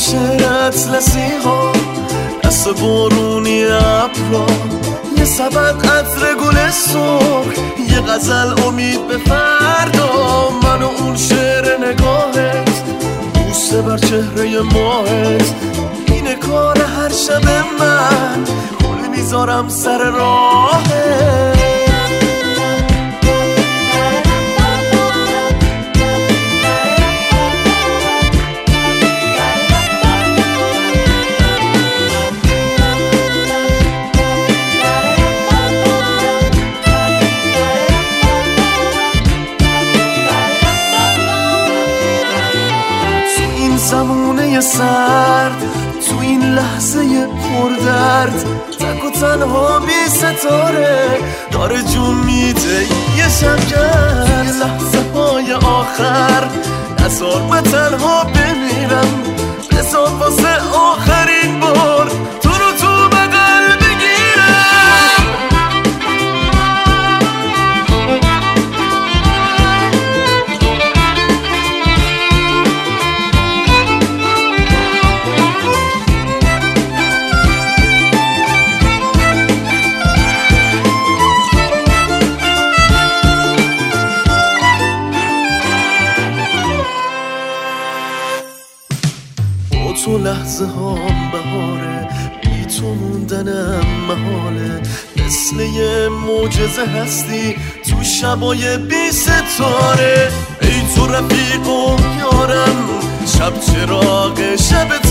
شعر اطلسی ها، دست بارونی ابرا، یه سبد عطر گل سرخ، یه غزل امید به فردا. من و اون شعر نگاهت، بوسه بر چهره ماهت، اینه کار هر شب من، گل میذارم سر راهت. زمونه سرد، تو این لحظه پردرد، تک و تنها بی ستاره داره جون میده یه شبگرد. یه لحظه های آخر نزار من تنها بمیرم، بزار واسه آخرین بار تو رو تو بغل بگیرم. تو لحظه هام بهاره، بی تو موندنم محاله، مثل یه معجزه هستی تو شبای بی ستاره. ای تو رفیق و یارم، شب چراغ شب